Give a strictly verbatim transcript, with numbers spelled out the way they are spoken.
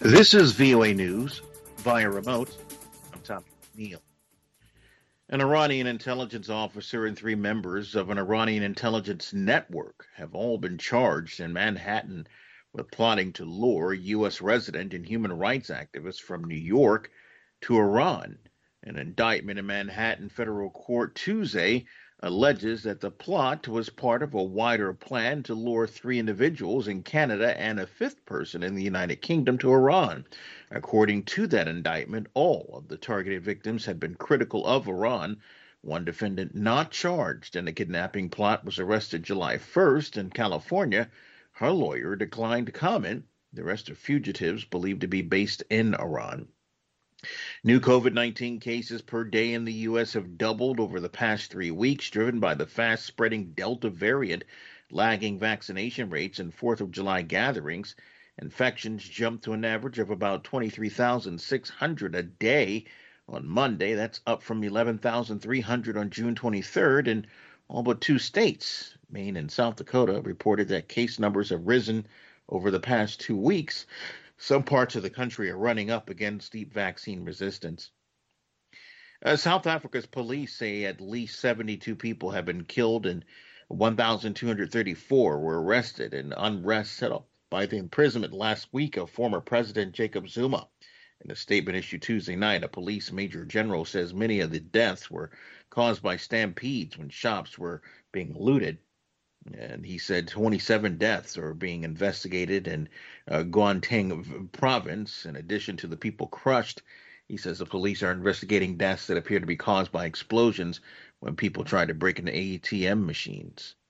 This is V O A News via remote. I'm Tommy Neal. An Iranian intelligence officer and three members of an Iranian intelligence network have all been charged in Manhattan with plotting to lure U S resident and human rights activists from New York to Iran. An indictment in Manhattan federal court Tuesday alleges that the plot was part of a wider plan to lure three individuals in Canada and a fifth person in the United Kingdom to Iran. According to that indictment, all of the targeted victims had been critical of Iran. One defendant not charged in the kidnapping plot was arrested July first in California. Her lawyer declined to comment. The rest are fugitives believed to be based in Iran. New COVID nineteen cases per day in the U S have doubled over the past three weeks, driven by the fast-spreading Delta variant, lagging vaccination rates, and fourth of July gatherings. Infections jumped to an average of about twenty-three thousand six hundred a day on Monday. That's up from eleven thousand three hundred on June twenty-third, and all but two states, Maine and South Dakota, reported that case numbers have risen over the past two weeks. Some parts of the country are running up against deep vaccine resistance. Uh, South Africa's police say at least seventy-two people have been killed and one thousand two hundred thirty-four were arrested in unrest set up by the imprisonment last week of former President Jacob Zuma. In a statement issued Tuesday night, a police major general says many of the deaths were caused by stampedes when shops were being looted. And he said twenty-seven deaths are being investigated in uh, Gauteng province, in addition to the people crushed. He says the police are investigating deaths that appear to be caused by explosions when people tried to break into A T M machines.